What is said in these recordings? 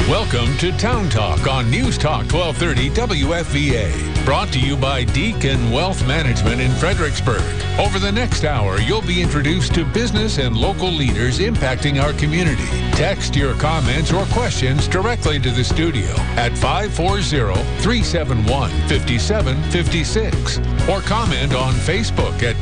Welcome to Town Talk on News Talk 1230 WFVA. Brought to you by Deacon Wealth Management in Fredericksburg. Over the next hour, you'll be introduced to business and local leaders impacting our community. Text your comments or questions directly to the studio at 540-371-5756 or comment on Facebook at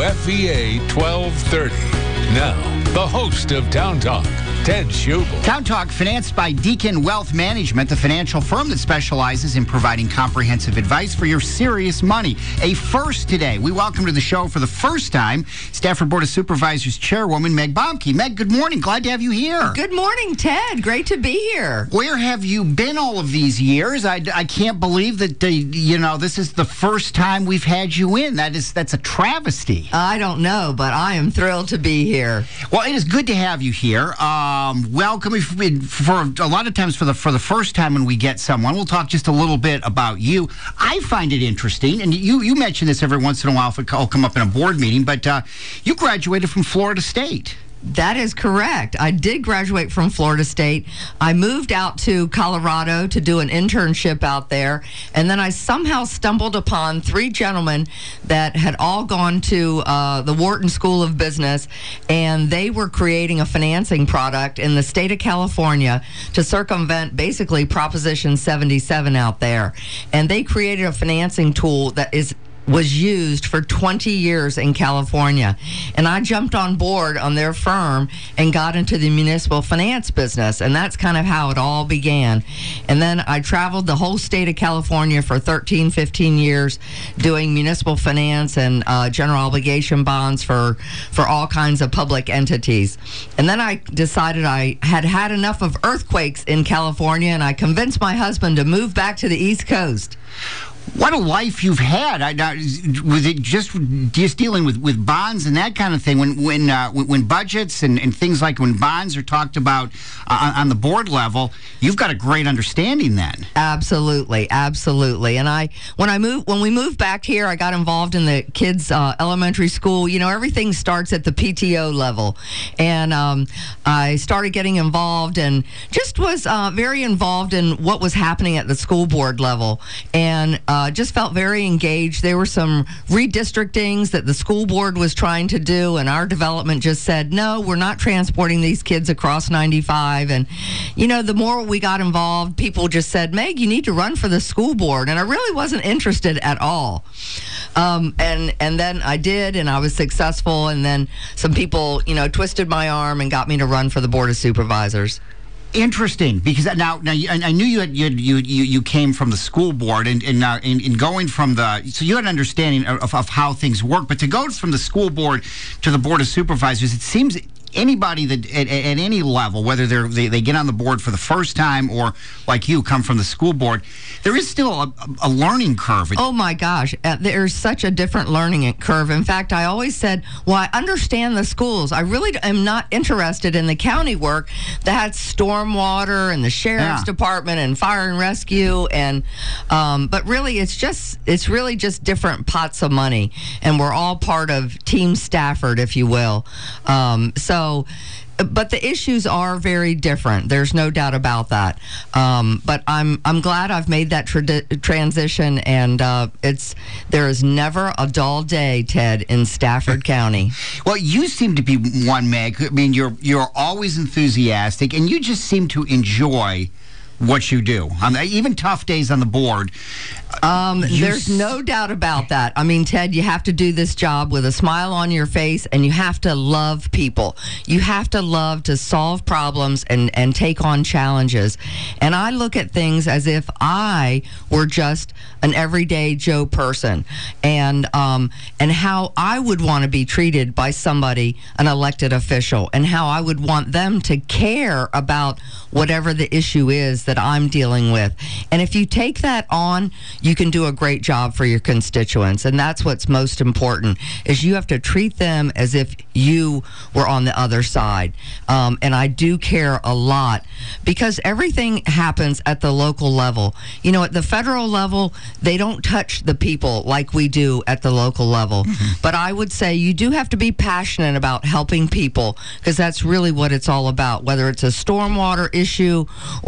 WFVA 1230. Now, the host of Town Talk, Ted Schubel. Town Talk, financed by Deacon Wealth Management, the financial firm that specializes in providing comprehensive advice for your serious money. A first today. We welcome to the show for the first time Stafford Board of Supervisors Chairwoman Meg Bomke. Meg, good morning. Glad to have you here. Good morning, Ted. Great to be here. Where have you been all of these years? I can't believe that this is the first time we've had you in. That's a travesty. I don't know, but I am thrilled to be here. Well, it is good to have you here. Welcome. For a lot of times, for the first time when we get someone, we'll talk just a little bit about you. I find it interesting, and you mention this every once in a while if it'll come up in a board meeting, but you graduated from Florida State. That is correct. I did graduate from Florida State. I moved out to Colorado to do an internship out there, and then I somehow stumbled upon three gentlemen that had all gone to the Wharton School of Business, and they were creating a financing product in the state of California to circumvent basically Proposition 77 out there. And they created a financing tool that was used for 20 years in California. And I jumped on board on their firm and got into the municipal finance business. And that's kind of how it all began. And then I traveled the whole state of California for 13, 15 years doing municipal finance and general obligation bonds for all kinds of public entities. And then I decided I had enough of earthquakes in California, and I convinced my husband to move back to the East Coast. What a life you've had! Was it just dealing with bonds and that kind of thing? When budgets and things like when bonds are talked about on the board level, you've got a great understanding then. Absolutely. And when we moved back here, I got involved in the kids' elementary school. You know, everything starts at the PTO level, and I started getting involved and just was very involved in what was happening at the school board level, and just felt very engaged. There were some redistrictings that the school board was trying to do, and our development just said, no, we're not transporting these kids across 95. And, the more we got involved, people just said, Meg, you need to run for the school board. And I really wasn't interested at all. And then I did, and I was successful. And then some people, twisted my arm and got me to run for the Board of Supervisors. Interesting, because now I knew you came from the school board and going from so you had an understanding of how things work, but to go from the school board to the Board of Supervisors, it seems anybody that at any level, whether they get on the board for the first time or like you come from the school board, there is still a learning curve. Oh my gosh, there's such a different learning curve. In fact, I always said, well, I understand the schools. I really am not interested in the county work that's stormwater and the sheriff's department and fire and rescue, and but really it's really just different pots of money, and we're all part of Team Stafford, if you will. But the issues are very different. There's no doubt about that. But I'm glad I've made that transition, and there is never a dull day, Ted, in Stafford County. Well, you seem to be one, Meg. I mean, you're always enthusiastic, and you just seem to enjoy what you do. Even tough days on the board. There's no doubt about that. I mean, Ted, you have to do this job with a smile on your face, and you have to love people. You have to love to solve problems and take on challenges. And I look at things as if I were just an everyday Joe person, and how I would want to be treated by somebody, an elected official, and how I would want them to care about whatever the issue is that I'm dealing with. And if you take that on, you can do a great job for your constituents. And that's what's most important, is you have to treat them as if you were on the other side. And I do care a lot, because everything happens at the local level. At the federal level, they don't touch the people like we do at the local level. Mm-hmm. But I would say you do have to be passionate about helping people, because that's really what it's all about, whether it's a stormwater issue or they've got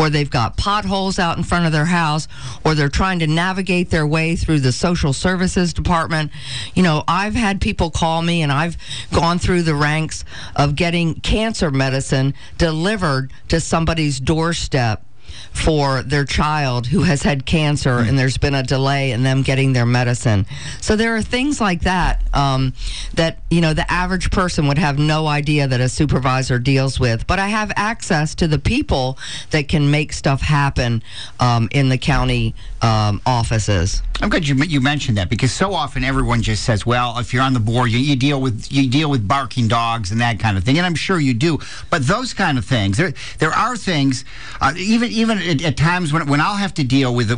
got potholes out in front of their house, or they're trying to navigate their way through the social services department. I've had people call me, and I've gone through the ranks of getting cancer medicine delivered to somebody's doorstep for their child who has had cancer, and there's been a delay in them getting their medicine. So there are things like that that the average person would have no idea that a supervisor deals with. But I have access to the people that can make stuff happen in the county offices. I'm glad you mentioned that, because so often everyone just says, well, if you're on the board, you deal with barking dogs and that kind of thing, and I'm sure you do. But those kind of things, there are things, even at times when I'll have to deal with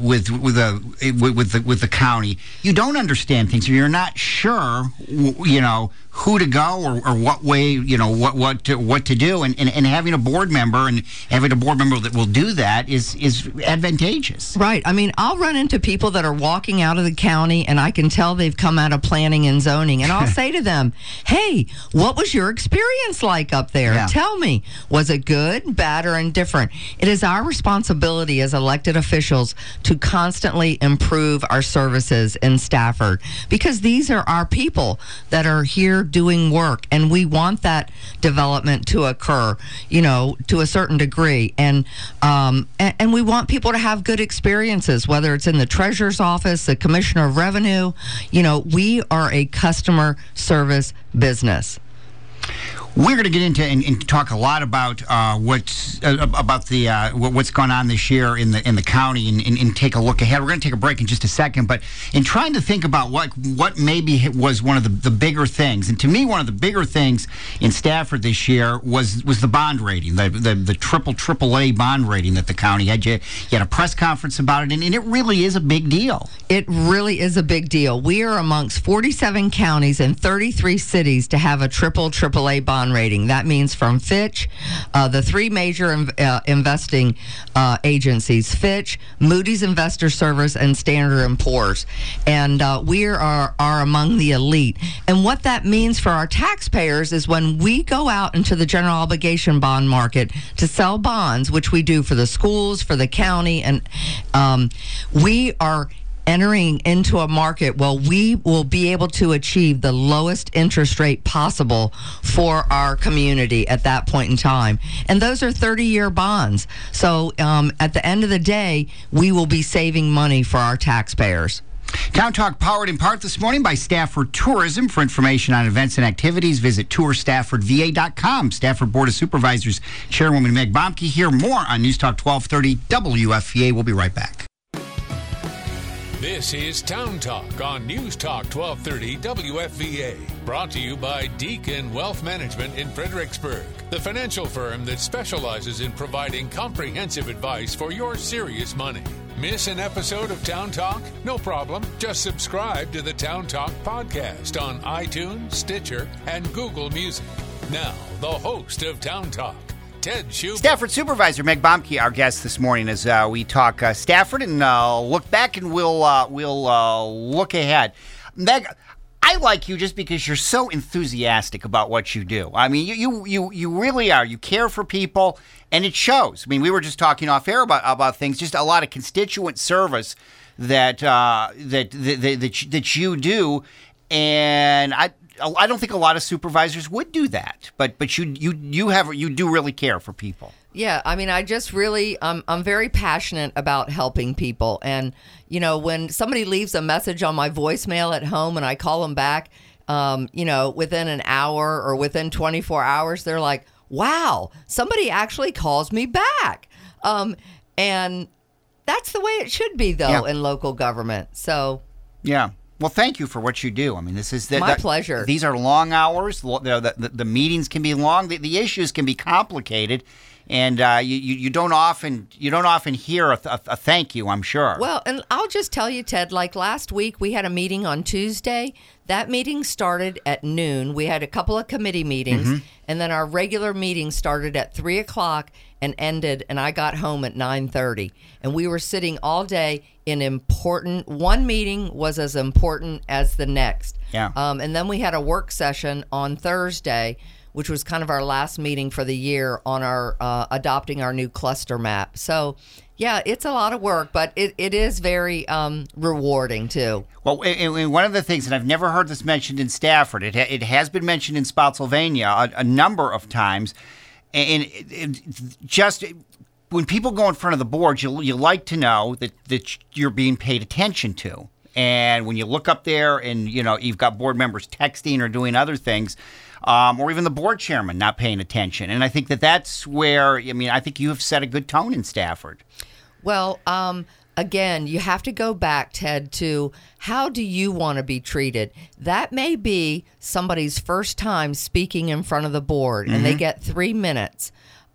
the county, you don't understand things, or you're not sure, who to go or what way, what to do, and having a board member that will do that is advantageous. Right. I mean, I'll run into people that are walking out of the county, and I can tell they've come out of planning and zoning, and I'll say to them, hey, what was your experience like up there? Yeah. Tell me, was it good, bad, or indifferent? It is our responsibility as elected officials to constantly improve our services in Stafford, because these are our people that are here doing work, and we want that development to occur, to a certain degree, and we want people to have good experiences, whether it's in the treasurer's office, the commissioner of revenue. We are a customer service business. We're going to get into and talk a lot about what's gone on this year in the county and take a look ahead. We're going to take a break in just a second, but in trying to think about what maybe was one of the bigger things, and to me one of the bigger things in Stafford this year was the bond rating, the triple A bond rating that the county had. You had a press conference about it, and it really is a big deal. It really is a big deal. We are amongst 47 counties and 33 cities to have a triple A bond rating. That means from Fitch, the three major investing agencies, Fitch, Moody's Investor Service, and Standard & Poor's. And we are among the elite. And what that means for our taxpayers is when we go out into the general obligation bond market to sell bonds, which we do for the schools, for the county, and we are entering into a market where we will be able to achieve the lowest interest rate possible for our community at that point in time. And those are 30-year bonds. So at the end of the day, we will be saving money for our taxpayers. Town Talk powered in part this morning by Stafford Tourism. For information on events and activities, visit tourstaffordva.com. Stafford Board of Supervisors Chairwoman Meg Bomke here. More on News Talk 1230 WFVA. We'll be right back. This is Town Talk on News Talk 1230 WFVA. Brought to you by Deacon Wealth Management in Fredericksburg, the financial firm that specializes in providing comprehensive advice for your serious money. Miss an episode of Town Talk? No problem. Just subscribe to the Town Talk podcast on iTunes, Stitcher, and Google Music. Now, the host of Town Talk, Ted Schubert. Stafford Supervisor Meg Bomke, our guest this morning, as we talk Stafford and look back, and we'll look ahead. Meg, I like you just because you're so enthusiastic about what you do. I mean, you really are. You care for people, and it shows. I mean, we were just talking off air about things, just a lot of constituent service that you do, and I don't think a lot of supervisors would do that, but you do really care for people. Yeah, I mean, I just really, I'm very passionate about helping people. And, when somebody leaves a message on my voicemail at home and I call them back, within an hour or within 24 hours, they're like, wow, somebody actually calls me back. And that's the way it should be, though, in local government. So, yeah. Well, thank you for what you do. I mean, this is my pleasure. These are long hours. The meetings can be long. The issues can be complicated, and you don't often hear a thank you, I'm sure. Well, and I'll just tell you, Ted. Like last week, we had a meeting on Tuesday. That meeting started at noon. We had a couple of committee meetings, and then our regular meeting started at 3:00 and ended. And I got home at 9:30, and we were sitting all day in important. One meeting was as important as the next. Yeah. And then we had a work session on Thursday which was kind of our last meeting for the year on our adopting our new cluster map. So, yeah, it's a lot of work, but it is very rewarding, too. Well, and one of the things, and I've never heard this mentioned in Stafford, it has been mentioned in Spotsylvania a number of times, and just when people go in front of the board, you like to know that you're being paid attention to. And when you look up there and, you've got board members texting or doing other things, or even the board chairman not paying attention. And I think that's where, I think you have set a good tone in Stafford. Well, again, you have to go back, Ted, to how do you want to be treated? That may be somebody's first time speaking in front of the board, and they get 3 minutes.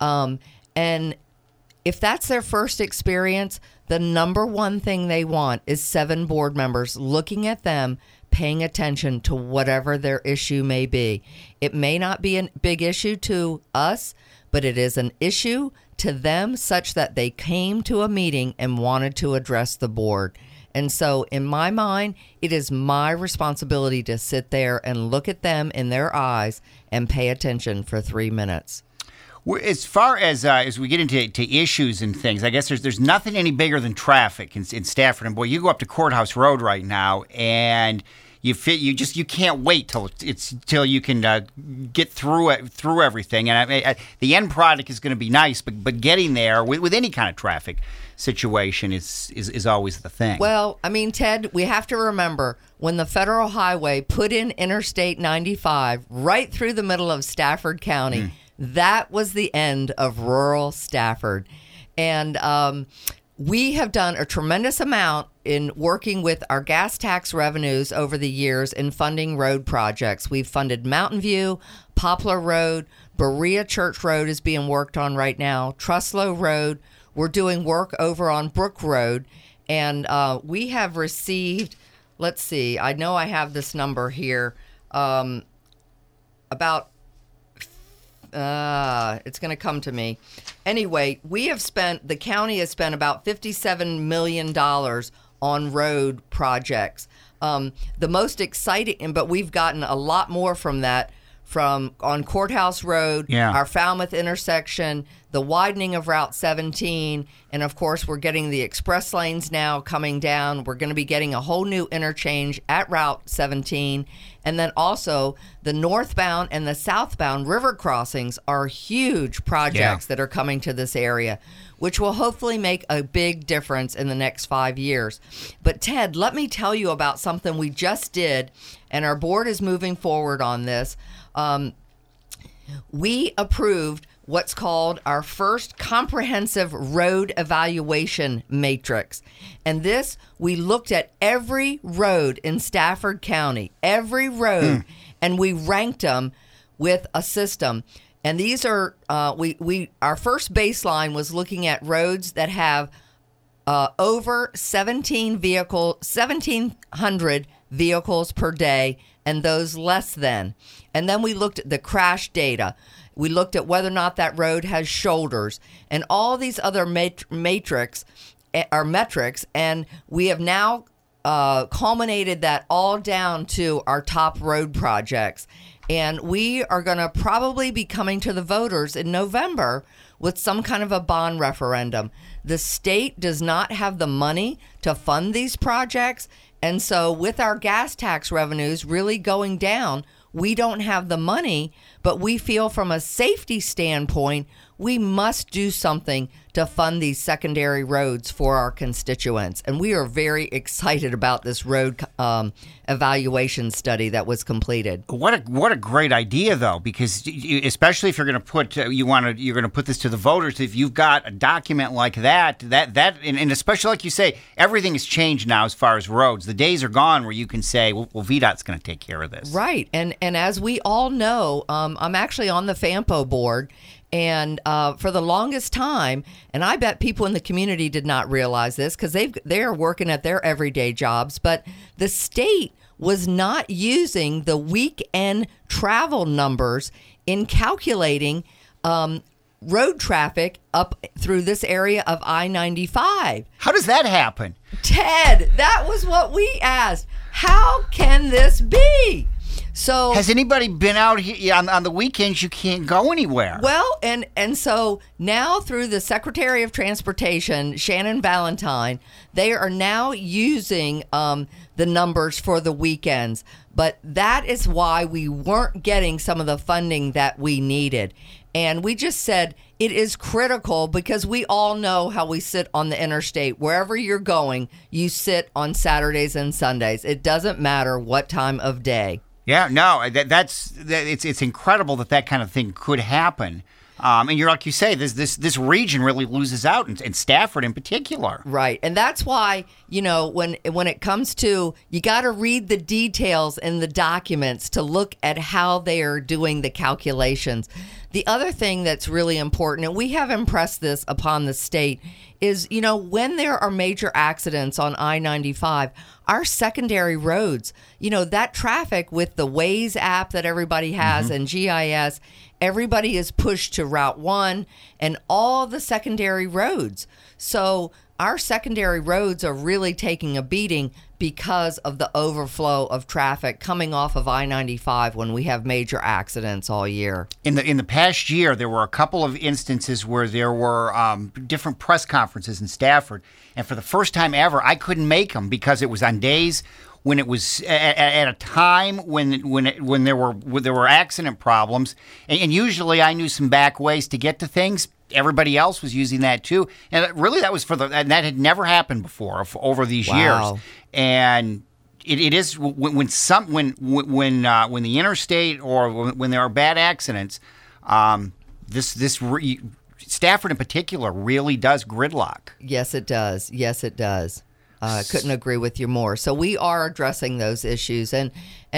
And if that's their first experience, the number one thing they want is 7 board members looking at them, paying attention to whatever their issue may be. It may not be a big issue to us, but it is an issue to them such that they came to a meeting and wanted to address the board. And so in my mind, it is my responsibility to sit there and look at them in their eyes and pay attention for 3 minutes. As far as we get into issues and things, I guess there's nothing any bigger than traffic in Stafford. And boy, you go up to Courthouse Road right now, and you can't wait till you can get through everything. And the end product is going to be nice, but getting there with any kind of traffic situation is always the thing. Well, Ted, we have to remember when the federal highway put in Interstate 95 right through the middle of Stafford County. That was the end of rural Stafford. And we have done a tremendous amount in working with our gas tax revenues over the years in funding road projects. We've funded Mountain View, Poplar Road, Berea Church Road is being worked on right now, Truslow Road. We're doing work over on Brook Road. And we have received, let's see, I know I have this number here, about it's going to come to me. Anyway, the county has spent about $57 million on road projects. The most exciting, but we've gotten a lot more from that, on Courthouse Road, our Falmouth intersection, the widening of Route 17, and of course we're getting the express lanes now coming down. We're going to be getting a whole new interchange at Route 17, and then also the northbound and the southbound river crossings are huge projects that are coming to this area, which will hopefully make a big difference in the next 5 years. But Ted, let me tell you about something we just did, and our board is moving forward on this. We approved what's called our first comprehensive road evaluation matrix. And this, we looked at every road in Stafford County, every road, and we ranked them with a system. And these are, our first baseline was looking at roads that have over 1,700 vehicles per day, and those less than. And then we looked at the crash data. We looked at whether or not that road has shoulders and all these other metrics, and we have now culminated that all down to our top road projects. And we are going to probably be coming to the voters in November with some kind of a bond referendum. The state does not have the money to fund these projects, and so with our gas tax revenues really going down, we don't have the money, but we feel from a safety standpoint, we must do something to fund these secondary roads for our constituents. And we are very excited about this road evaluation study that was completed. What a great idea, though, because especially if you're going to put you're going to put this to the voters. If you've got a document like that, and especially like you say, everything has changed now as far as roads. The days are gone where you can say, well, VDOT's going to take care of this, right? And as we all know, I'm actually on the FAMPO board. And for the longest time, and I bet people in the community did not realize this because they are working at their everyday jobs, but the state was not using the weekend travel numbers in calculating road traffic up through this area of I-95. How does that happen? Ted, that was what we asked. How can this be? So has anybody been out here on the weekends? You can't go anywhere. Well, and so now through the Secretary of Transportation, Shannon Valentine, they are now using the numbers for the weekends. But that is why we weren't getting some of the funding that we needed. And we just said it is critical because we all know how we sit on the interstate. Wherever you're going, you sit on Saturdays and Sundays. It doesn't matter what time of day. Yeah, no, it's incredible that kind of thing could happen. And you're like you say, this region really loses out, and Stafford in particular. Right, and that's why when it comes to, you got to read the details in the documents to look at how they are doing the calculations. The other thing that's really important, and we have impressed this upon the state, is when there are major accidents on I-95, our secondary roads, that traffic with the Waze app that everybody has and GIS, everybody is pushed to Route 1 and all the secondary roads. So our secondary roads are really taking a beating because of the overflow of traffic coming off of I-95 when we have major accidents all year. In the past year, there were a couple of instances where there were different press conferences in Stafford, and for the first time ever, I couldn't make them because it was on days when it was at a time when there were accident problems, and usually I knew some back ways to get to things. Everybody else was using that too, and really that was and that had never happened before over these years. And it is when the interstate or when there are bad accidents, Stafford in particular really does gridlock. Yes, it does. Yes, it does. Couldn't agree with you more. So we are addressing those issues, and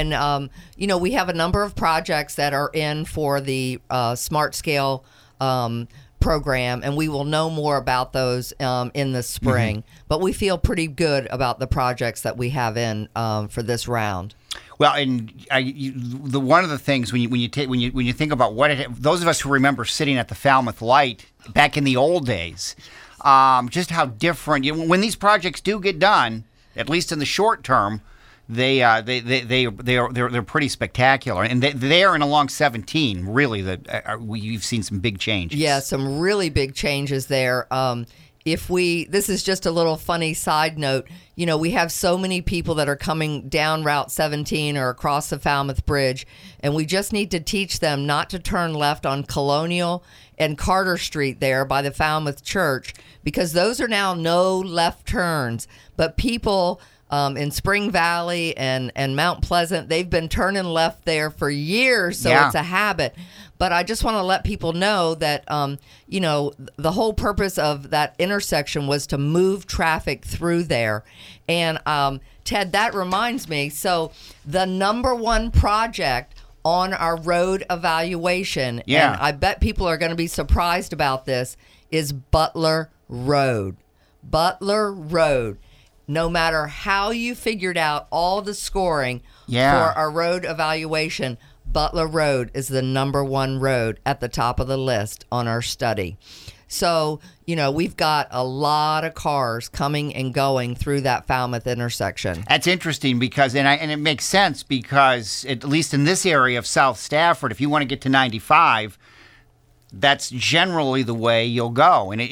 we have a number of projects that are in for the Smart Scale program, and we will know more about those in the spring. But we feel pretty good about the projects that we have in for this round. Well, and one of the things when you think about those of us who remember sitting at the Falmouth Light back in the old days. Just how different when these projects do get done, at least in the short term, they're pretty spectacular, and they are in along 17. Really, you've seen some big changes. Yeah, some really big changes there. This is just a little funny side note. We have so many people that are coming down Route 17 or across the Falmouth Bridge, and we just need to teach them not to turn left on Colonial and Carter Street there by the Falmouth Church, because those are now no left turns. But people in Spring Valley and Mount Pleasant, they've been turning left there for years, so it's a habit. But I just want to let people know that, the whole purpose of that intersection was to move traffic through there. And, Ted, that reminds me, so the number one project on our road evaluation, and I bet people are going to be surprised about this, is Butler Road. Butler Road. No matter how you figured out all the scoring for our road evaluation, Butler Road is the number one road at the top of the list on our study. So, we've got a lot of cars coming and going through that Falmouth intersection. That's interesting because, and it makes sense because, at least in this area of South Stafford, if you want to get to 95, that's generally the way you'll go, and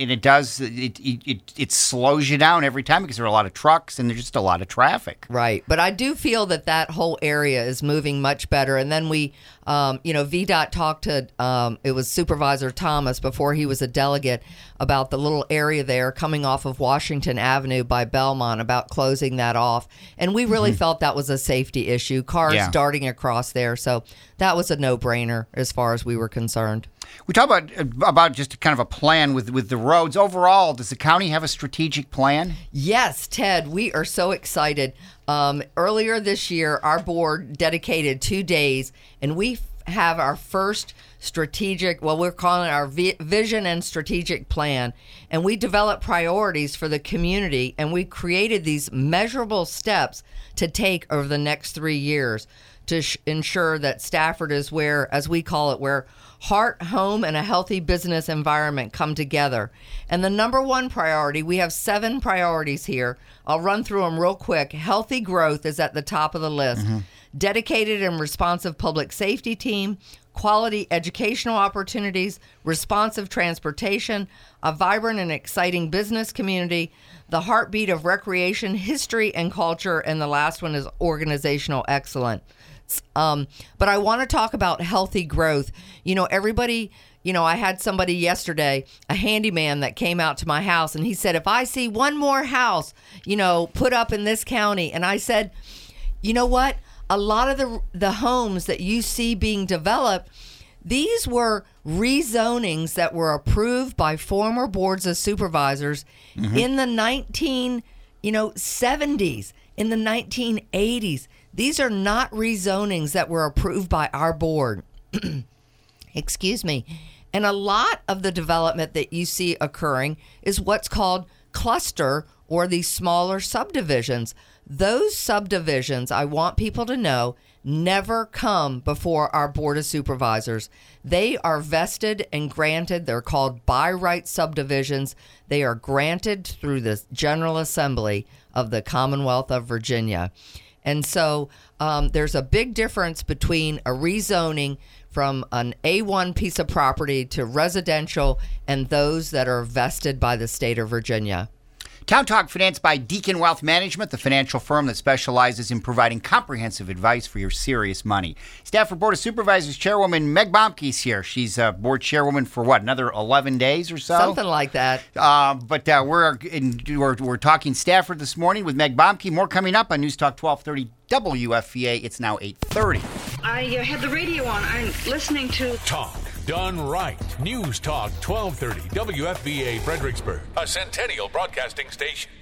it slows you down every time because there are a lot of trucks and there's just a lot of traffic. Right, but I do feel that whole area is moving much better. And then we, VDOT talked to it was Supervisor Thomas before he was a delegate about the little area there coming off of Washington Avenue by Belmont about closing that off, and we really felt that was a safety issue. Cars darting across there, so that was a no-brainer as far as we were concerned. We talk about just kind of a plan with the roads. Overall, does the county have a strategic plan? Yes, Ted, we are so excited. Earlier this year, our board dedicated 2 days, and we have our first strategic, we're calling it our vision and strategic plan, and we developed priorities for the community, and we created these measurable steps to take over the next 3 years to ensure that Stafford is where, as we call it, where heart, home, and a healthy business environment come together. And the number one priority, we have 7 priorities here. I'll run through them real quick. Healthy growth is at the top of the list. dedicated and responsive public safety team, quality educational opportunities, responsive transportation, a vibrant and exciting business community, the heartbeat of recreation, history, and culture, and the last one is organizational excellence. But I want to talk about healthy growth. Everybody, I had somebody yesterday, a handyman that came out to my house, and he said, if I see one more house, put up in this county, and I said, you know what? A lot of the homes that you see being developed, these were rezonings that were approved by former boards of supervisors in the 1970s, in the 1980s. These are not rezonings that were approved by our board. Excuse me. And a lot of the development that you see occurring is what's called cluster or these smaller subdivisions. Those subdivisions, I want people to know, never come before our Board of Supervisors. They are vested and granted. They're called by right subdivisions. They are granted through the General Assembly of the Commonwealth of Virginia. And so there's a big difference between a rezoning from an A1 piece of property to residential and those that are vested by the state of Virginia. Town Talk financed by Deacon Wealth Management, the financial firm that specializes in providing comprehensive advice for your serious money. Stafford Board of Supervisors Chairwoman Meg Bomke's here. She's board chairwoman for another 11 days or so? Something like that. But we're talking Stafford this morning with Meg Bomke. More coming up on News Talk 1230 WFVA. It's now 8:30. I had the radio on. I'm listening to Talk done right. News Talk 1230 WFVA Fredericksburg, a Centennial Broadcasting station.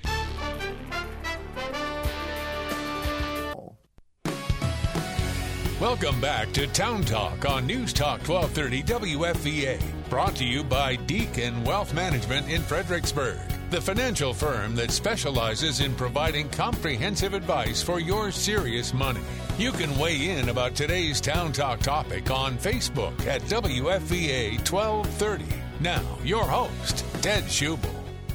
Welcome back to Town Talk on News Talk 1230 WFVA. Brought to you by Deacon Wealth Management in Fredericksburg, the financial firm that specializes in providing comprehensive advice for your serious money. You can weigh in about today's Town Talk topic on Facebook at WFVA 1230. Now, your host, Ted Schubel.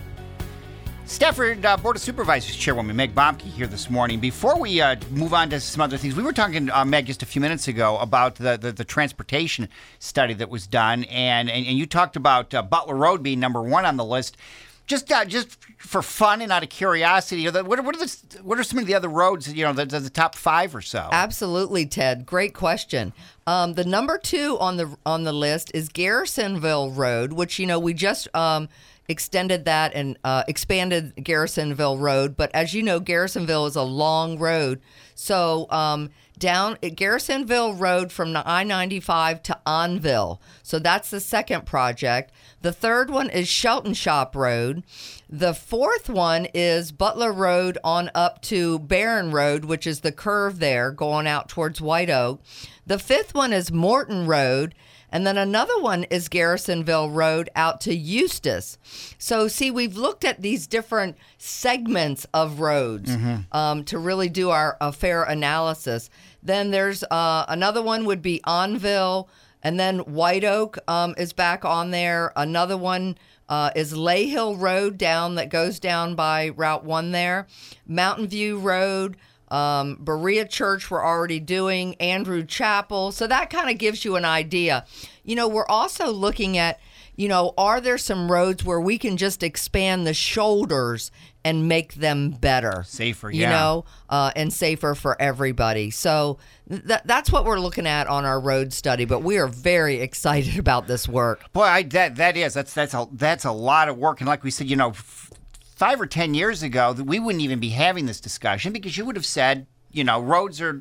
Stafford Board of Supervisors Chairwoman Meg Bomke here this morning. Before we move on to some other things, we were talking, Meg, just a few minutes ago about the transportation study that was done, and you talked about Butler Road being number one on the list. Just for fun and out of curiosity, what are some of the other roads? The top five or so. Absolutely, Ted. Great question. The number two on the list is Garrisonville Road, which we just extended that and expanded Garrisonville Road. But as you know, Garrisonville is a long road, so down at Garrisonville Road from the I-95 to Onville. So that's the second project. The third one is Shelton Shop Road. The fourth one is Butler Road on up to Barron Road, which is the curve there going out towards White Oak. The fifth one is Morton Road. And then another one is Garrisonville Road out to Eustis. So, see, we've looked at these different segments of roads to really do a fair analysis. Then there's another one would be Onville, and then White Oak is back on there. Another one is Lay Hill Road that goes down by Route 1 there. Mountain View Road. Berea Church we're already doing, Andrew Chapel. So that kind of gives you an idea. We're also looking at, are there some roads where we can just expand the shoulders and make them better? Safer, and safer for everybody. So that's what we're looking at on our road study, but we are very excited about this work. Boy, that's a lot of work. And like we said, 5 or 10 years ago, we wouldn't even be having this discussion because you would have said, roads are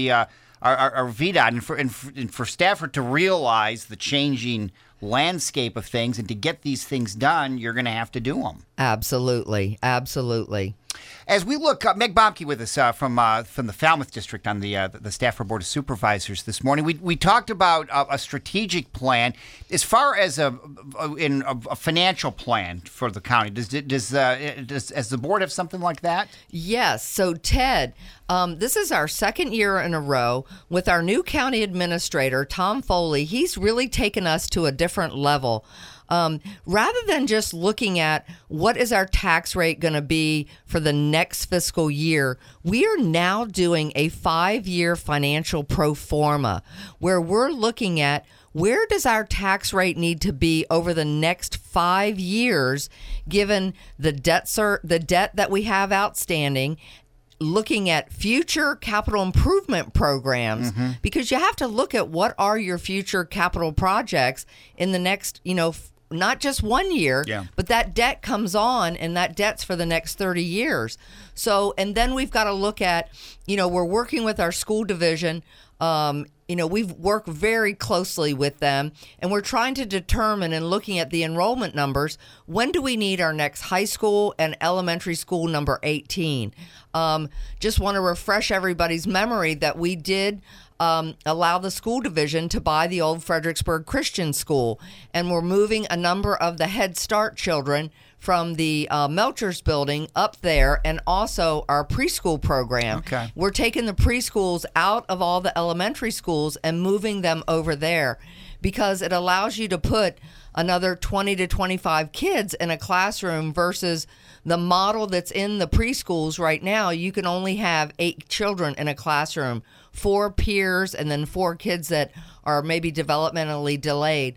VDOT, and for Stafford to realize the changing landscape of things and to get these things done, you're going to have to do them. Absolutely. As we look, Meg Bomke with us from the Falmouth District on the Stafford Board of Supervisors this morning. We talked about a strategic plan as far as a financial plan for the county. Does the board have something like that? Yes. So Ted, this is our second year in a row with our new county administrator, Tom Foley. He's really taken us to a different level. Rather than just looking at what is our tax rate going to be for the next fiscal year, we are now doing a 5-year financial pro forma where we're looking at where does our tax rate need to be over the next 5 years, given the debt that we have outstanding, looking at future capital improvement programs, because you have to look at what are your future capital projects in the next, not just 1 year, but that debt comes on, and that debt's for the next 30 years. So, and then we've got to look at, we're working with our school division. We've worked very closely with them, and we're trying to determine and looking at the enrollment numbers. When do we need our next high school and elementary school number 18? Just want to refresh everybody's memory that we did allow the school division to buy the old Fredericksburg Christian School, and we're moving a number of the Head Start children from the Melchers building up there, and also our preschool program. Okay. We're taking the preschools out of all the elementary schools and moving them over there because it allows you to put another 20 to 25 kids in a classroom versus the model that's in the preschools right now. You can only have 8 children in a classroom, 4 peers, and then 4 kids that are maybe developmentally delayed.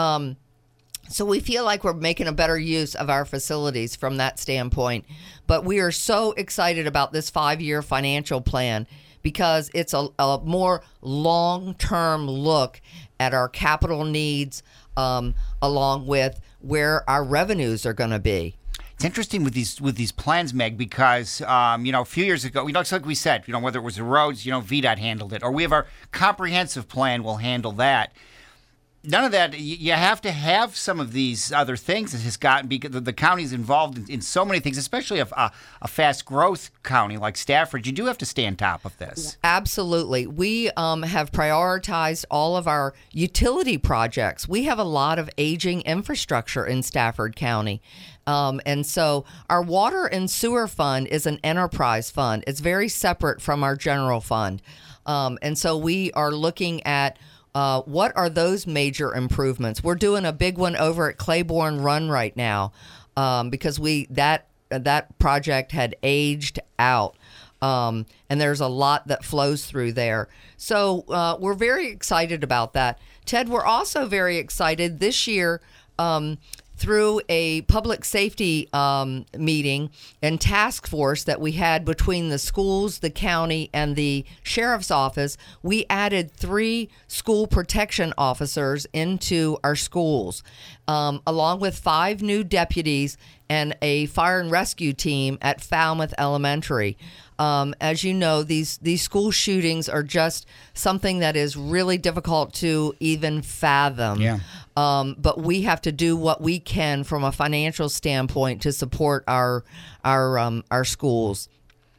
So we feel like we're making a better use of our facilities from that standpoint. But we are so excited about this 5-year financial plan because it's a more long-term look at our capital needs along with where our revenues are going to be. It's interesting with these plans, Meg, because a few years ago, it's like we said, whether it was the roads, VDOT handled it, or we have our comprehensive plan will handle that. None of that. You have to have some of these other things that has gotten, because the county's involved in so many things, especially a fast growth county like Stafford. You do have to stay on top of this. Absolutely. We have prioritized all of our utility projects. We have a lot of aging infrastructure in Stafford County. And so our water and sewer fund is an enterprise fund. It's very separate from our general fund. And so we are looking at what are those major improvements? We're doing a big one over at Claiborne Run right now because that project had aged out, and there's a lot that flows through there. So we're very excited about that. Ted, we're also very excited this year through a public safety meeting and task force that we had between the schools, the county, and the sheriff's office. We added 3 school protection officers into our schools, along with 5 new deputies and a fire and rescue team at Falmouth Elementary. As you know, these school shootings are just something that is really difficult to even fathom. Yeah. But we have to do what we can from a financial standpoint to support our schools.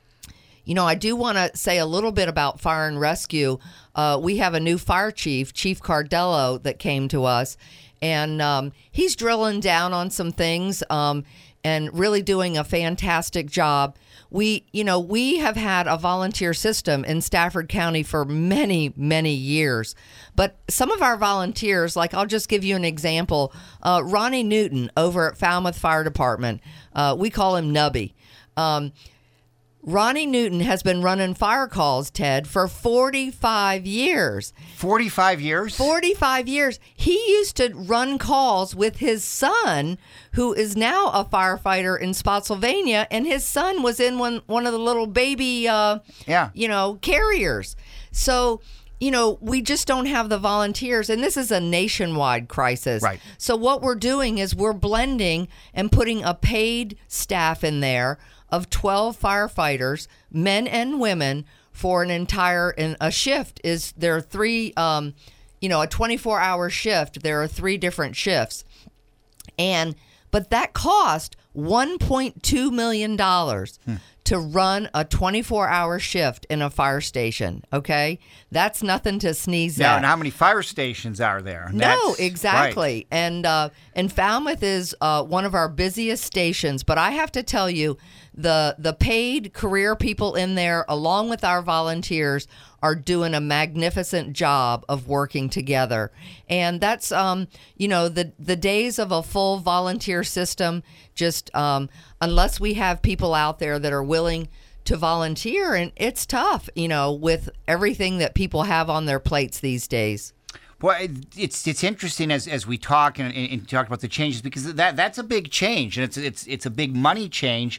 I do want to say a little bit about fire and rescue. We have a new fire chief, Chief Cardello, that came to us, and he's drilling down on some things and really doing a fantastic job. We have had a volunteer system in Stafford County for many, many years. But some of our volunteers, like I'll just give you an example. Ronnie Newton over at Falmouth Fire Department, we call him Nubby. Ronnie Newton has been running fire calls, Ted, for 45 years. 45 years? 45 years. He used to run calls with his son, who is now a firefighter in Spotsylvania, and his son was in one of the little baby, carriers. So, we just don't have the volunteers, and this is a nationwide crisis. Right. So what we're doing is we're blending and putting a paid staff in there of 12 firefighters, men and women, for a shift. There are 3, a 24-hour shift. There are 3 different shifts. But that cost $1.2 million to to run a 24-hour shift in a fire station, okay? That's nothing to sneeze Now, at. and how many fire stations are there? No, That's- exactly. right. And Falmouth is one of our busiest stations, but I have to tell you, the paid career people in there, along with our volunteers, are doing a magnificent job of working together. And that's, the days of a full volunteer system, just unless we have people out there that are willing to volunteer, and it's tough, with everything that people have on their plates these days. Well, it's interesting as we talk and talk about the changes, because that's a big change, and it's a big money change.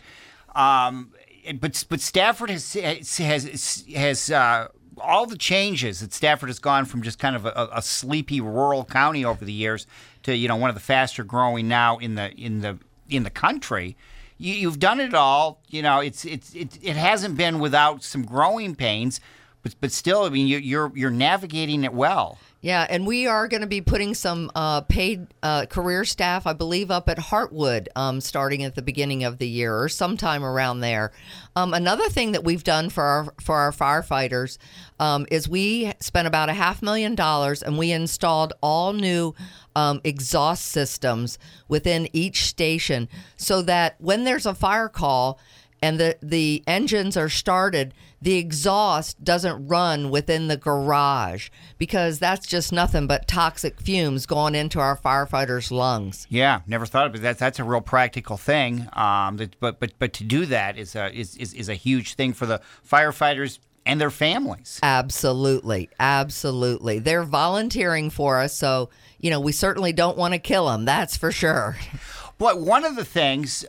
But Stafford has all the changes that Stafford has gone from just kind of a sleepy rural county over the years to one of the faster growing now in the country. You've done it all. It hasn't been without some growing pains, but still, I mean, you're navigating it well. Yeah, and we are going to be putting some paid career staff, I believe, up at Heartwood starting at the beginning of the year or sometime around there. Another thing that we've done for our firefighters is we spent about $500,000 and we installed all new exhaust systems within each station so that when there's a fire call and the engines are started, the exhaust doesn't run within the garage, because that's just nothing but toxic fumes going into our firefighters' lungs. Yeah, never thought of it. That's a real practical thing. But to do that is a huge thing for the firefighters and their families. Absolutely. They're volunteering for us, so we certainly don't want to kill them. That's for sure. But one of the things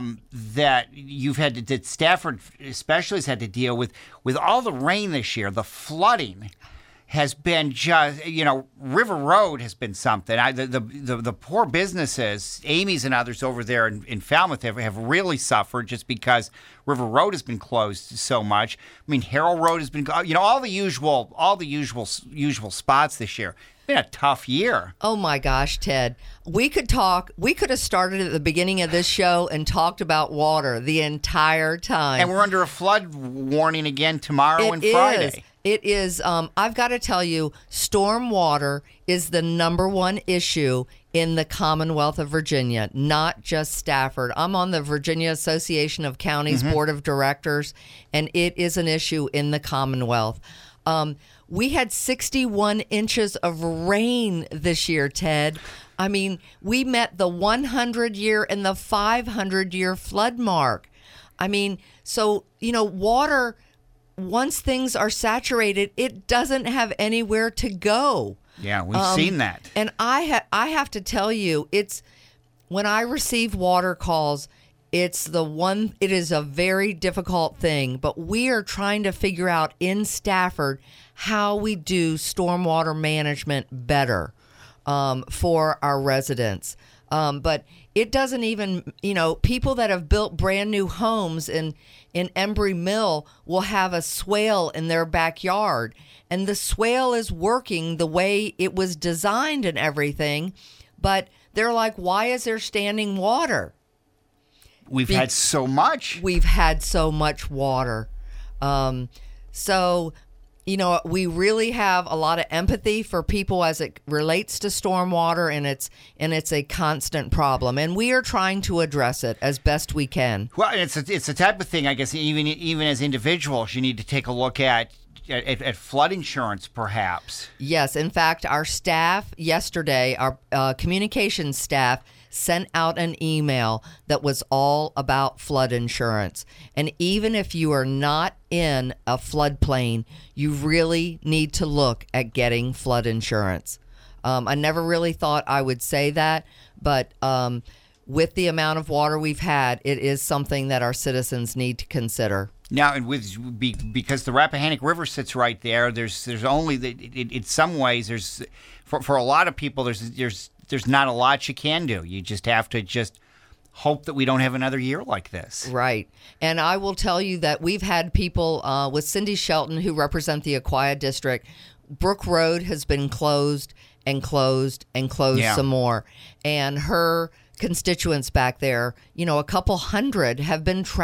that that Stafford especially has had to deal with all the rain this year, the flooding has been just, River Road has been something. The poor businesses, Amy's and others over there in Falmouth have really suffered just because River Road has been closed so much. I mean, Harold Road has been, all the usual spots this year. It's been a tough year. Oh my gosh, Ted. We could have started at the beginning of this show and talked about water the entire time. And we're under a flood warning again tomorrow and Friday. It is. I've got to tell you, storm water is the number one issue in the Commonwealth of Virginia, not just Stafford. I'm on the Virginia Association of Counties Board of Directors, and it is an issue in the Commonwealth. We had 61 inches of rain this year, Ted. I mean, we met the 100-year and the 500-year flood mark. I mean, so, water, once things are saturated, it doesn't have anywhere to go. Yeah, we've seen that. And I have to tell you, it's when I receive water calls, it is a very difficult thing, but we are trying to figure out in Stafford how we do stormwater management better for our residents. But it doesn't even, people that have built brand new homes in Embry Mill will have a swale in their backyard, and the swale is working the way it was designed and everything, but they're like, why is there standing water? We've had so much. We've had so much water. So, we really have a lot of empathy for people as it relates to stormwater, and it's a constant problem, and we are trying to address it as best we can. Well, it's the type of thing, I guess, even as individuals, you need to take a look at flood insurance, perhaps. Yes. In fact, our staff yesterday, our communications staff, sent out an email that was all about flood insurance. And even if you are not in a floodplain, you really need to look at getting flood insurance. I never really thought I would say that, but with the amount of water we've had, it is something that our citizens need to consider. Now, and because the Rappahannock River sits right there, there's only in some ways there's for a lot of people there's not a lot you can do. You just have to hope that we don't have another year like this. Right. And I will tell you that we've had people with Cindy Shelton, who represent the Aquia District. Brook Road has been closed and closed and closed some more. And her constituents back there, a couple hundred have been trapped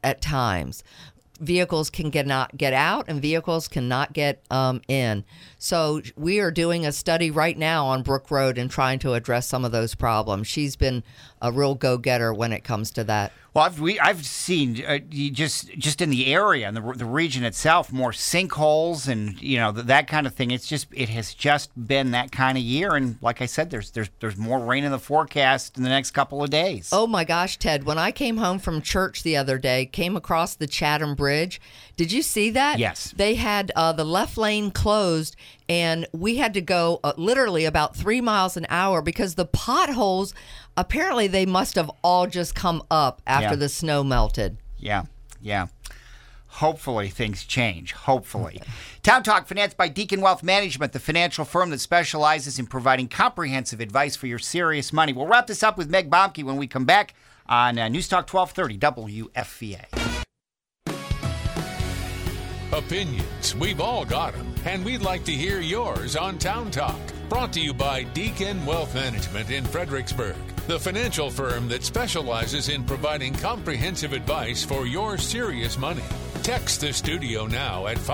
at times. Vehicles cannot get out and vehicles cannot get in. So we are doing a study right now on Brook Road and trying to address some of those problems. She's been a real go-getter when it comes to that. Well, I've seen just in the area and the region itself more sinkholes and that kind of thing. It has just been that kind of year, and like I said, there's more rain in the forecast in the next couple of days. Oh my gosh, Ted! When I came home from church the other day, came across the Chatham Bridge. Did you see that? Yes. They had the left lane closed, and we had to go literally about 3 miles an hour because the potholes. Apparently, they must have all just come up after the snow melted. Yeah. Hopefully, things change. Hopefully. Okay. Town Talk, financed by Deacon Wealth Management, the financial firm that specializes in providing comprehensive advice for your serious money. We'll wrap this up with Meg Bomke when we come back on News Talk 1230 WFVA. Opinions, we've all got them, and we'd like to hear yours on Town Talk. Brought to you by Deacon Wealth Management in Fredericksburg, the financial firm that specializes in providing comprehensive advice for your serious money. Text the studio now at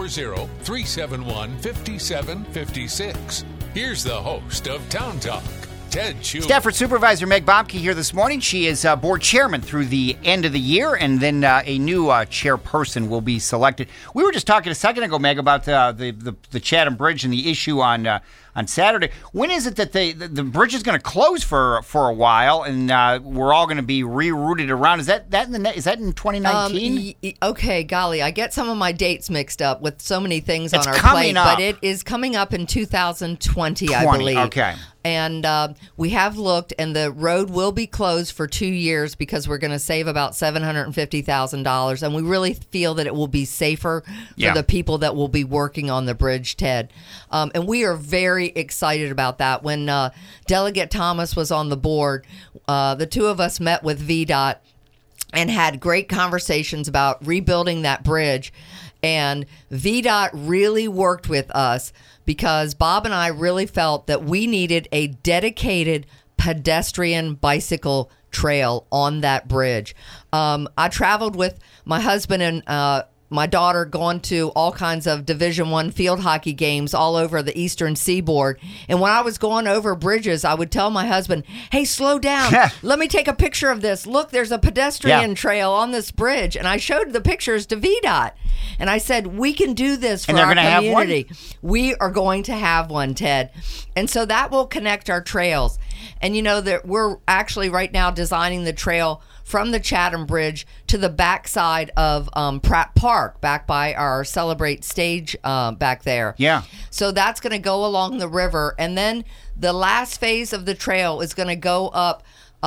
540-371-5756. Here's the host of Town Talk, Ted Schuler. Stafford Supervisor Meg Bomke here this morning. She is board chairman through the end of the year, and then a new chairperson will be selected. We were just talking a second ago, Meg, about the Chatham Bridge and the issue on Saturday. When is it that the bridge is going to close for a while, and we're all going to be rerouted around? Is that in 2019? Okay, golly, I get some of my dates mixed up with so many things on our plate, but it is coming up in 2020, I believe. Okay. And we have looked, and the road will be closed for 2 years because we're going to save about $750,000, and we really feel that it will be safer for the people that will be working on the bridge, Ted. And we are very excited about that. When Delegate Thomas was on the board, the two of us met with VDOT and had great conversations about rebuilding that bridge. And VDOT really worked with us because Bob and I really felt that we needed a dedicated pedestrian bicycle trail on that bridge. I traveled with my husband and my daughter going to all kinds of Division I field hockey games all over the Eastern Seaboard. And when I was going over bridges, I would tell my husband, hey, slow down. Let me take a picture of this. Look, there's a pedestrian trail on this bridge. And I showed the pictures to VDOT. And I said, we can do this for our community. We are going to have one, Ted. And so that will connect our trails. And that we're actually right now designing the trail from the Chatham Bridge to the backside of Pratt Park, back by our Celebrate stage back there. Yeah. So that's going to go along the river. And then the last phase of the trail is going to go up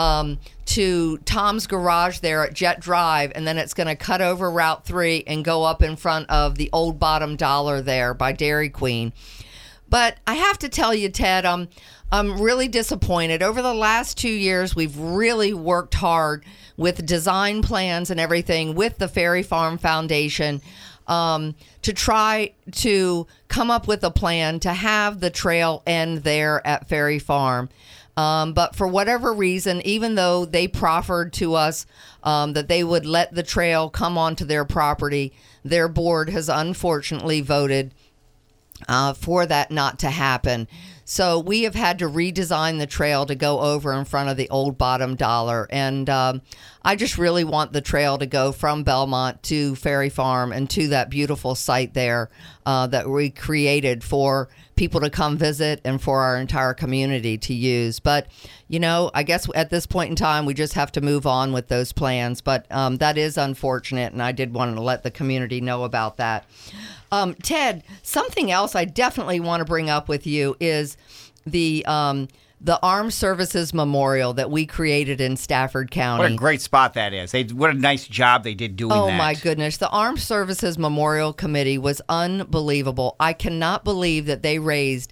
to Tom's Garage there at Jet Drive, and then it's going to cut over Route 3 and go up in front of the Old Bottom Dollar there by Dairy Queen. But I have to tell you, Ted, I'm really disappointed. Over the last 2 years, we've really worked hard with design plans and everything with the Ferry Farm Foundation to try to come up with a plan to have the trail end there at Ferry Farm. But for whatever reason, even though they proffered to us that they would let the trail come onto their property, their board has unfortunately voted for that not to happen. So we have had to redesign the trail to go over in front of the Old Bottom Dollar. And I just really want the trail to go from Belmont to Ferry Farm and to that beautiful site there that we created for people to come visit and for our entire community to use. But, I guess at this point in time, we just have to move on with those plans. But that is unfortunate, and I did want to let the community know about that. Ted, something else I definitely want to bring up with you is the Armed Services Memorial that we created in Stafford County. What a great spot that is. What a nice job they did doing that. Oh, my goodness. The Armed Services Memorial Committee was unbelievable. I cannot believe that they raised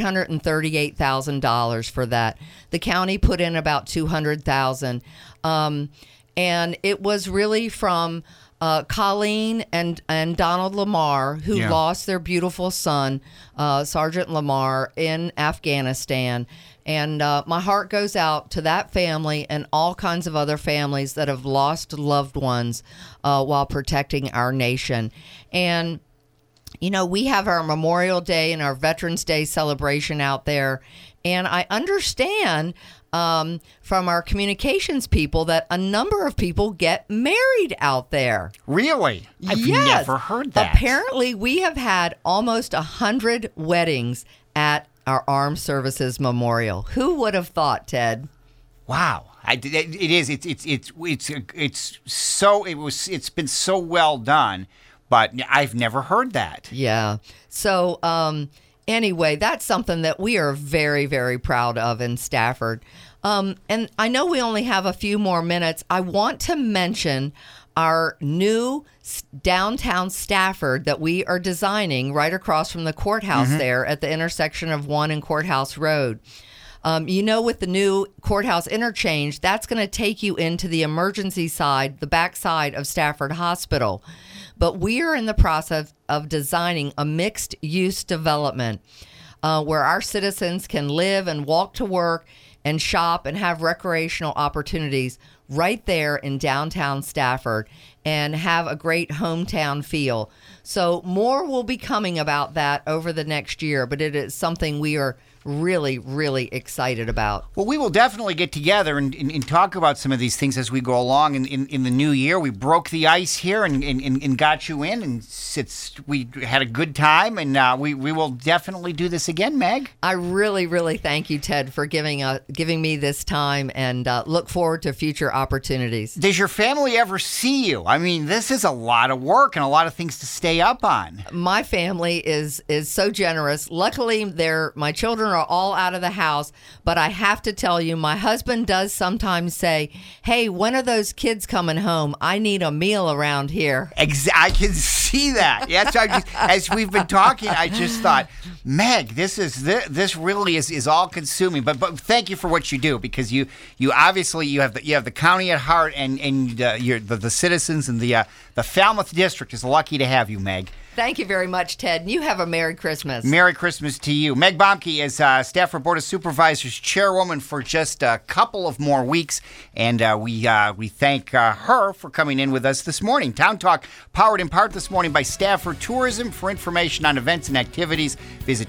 $838,000 for that. The county put in about $200,000. And it was really from Colleen and Donald Lamar, who lost their beautiful son, Sergeant Lamar, in Afghanistan. And my heart goes out to that family and all kinds of other families that have lost loved ones while protecting our nation. And, you know, we have our Memorial Day and our Veterans Day celebration out there. And I understand from our communications people that a number of people get married out there. Really? I've Yes. never heard that. Apparently, we have had almost 100 weddings at our Armed Services Memorial. Who would have thought, Ted? Wow. It is. It's been so well done, but I've never heard that. Yeah. So, anyway, that's something that we are very, very proud of in Stafford. And I know we only have a few more minutes. I want to mention our new downtown Stafford that we are designing right across from the courthouse there at the intersection of 1 and Courthouse Road. You know, with the new courthouse interchange, that's going to take you into the emergency side, the back side of Stafford Hospital. But we are in the process of designing a mixed-use development where our citizens can live and walk to work and shop and have recreational opportunities right there in downtown Stafford and have a great hometown feel. So more will be coming about that over the next year, but it is something we are really, really excited about. Well, we will definitely get together and talk about some of these things as we go along in the new year. We broke the ice here and got you in, and we had a good time, and we will definitely do this again, Meg. I really, really thank you, Ted, for giving me this time, and look forward to future opportunities. Does your family ever see you? I mean, this is a lot of work and a lot of things to stay up on. My family is so generous. Luckily, my children are all out of the house, but I have to tell you, my husband does sometimes say, "Hey, when are those kids coming home? I need a meal around here." I can see that. Yes, as we've been talking, I just thought, Meg, this really is all consuming. But thank you for what you do, because you obviously you have the county at heart, and the citizens and the Falmouth district is lucky to have you, Meg. Thank you very much, Ted. And you have a Merry Christmas. Merry Christmas to you. Meg Bomke is Stafford Board of Supervisors chairwoman for just a couple of more weeks, and we thank her for coming in with us this morning. Town Talk, powered in part this morning by Stafford Tourism. For information on events and activities, visit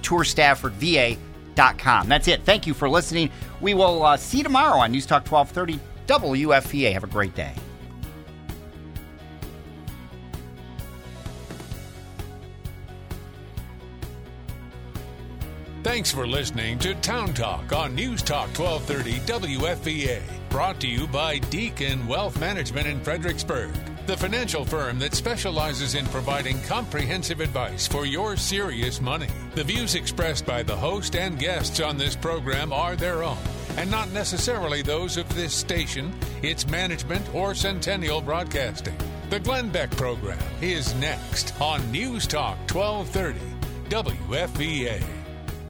tourstaffordva.com. That's it. Thank you for listening. We will see you tomorrow on News Talk 1230 WFVA. Have a great day. Thanks for listening to Town Talk on News Talk 1230 WFVA. Brought to you by Deacon Wealth Management in Fredericksburg, the financial firm that specializes in providing comprehensive advice for your serious money. The views expressed by the host and guests on this program are their own, and not necessarily those of this station, its management, or Centennial Broadcasting. The Glenn Beck program is next on News Talk 1230 WFVA.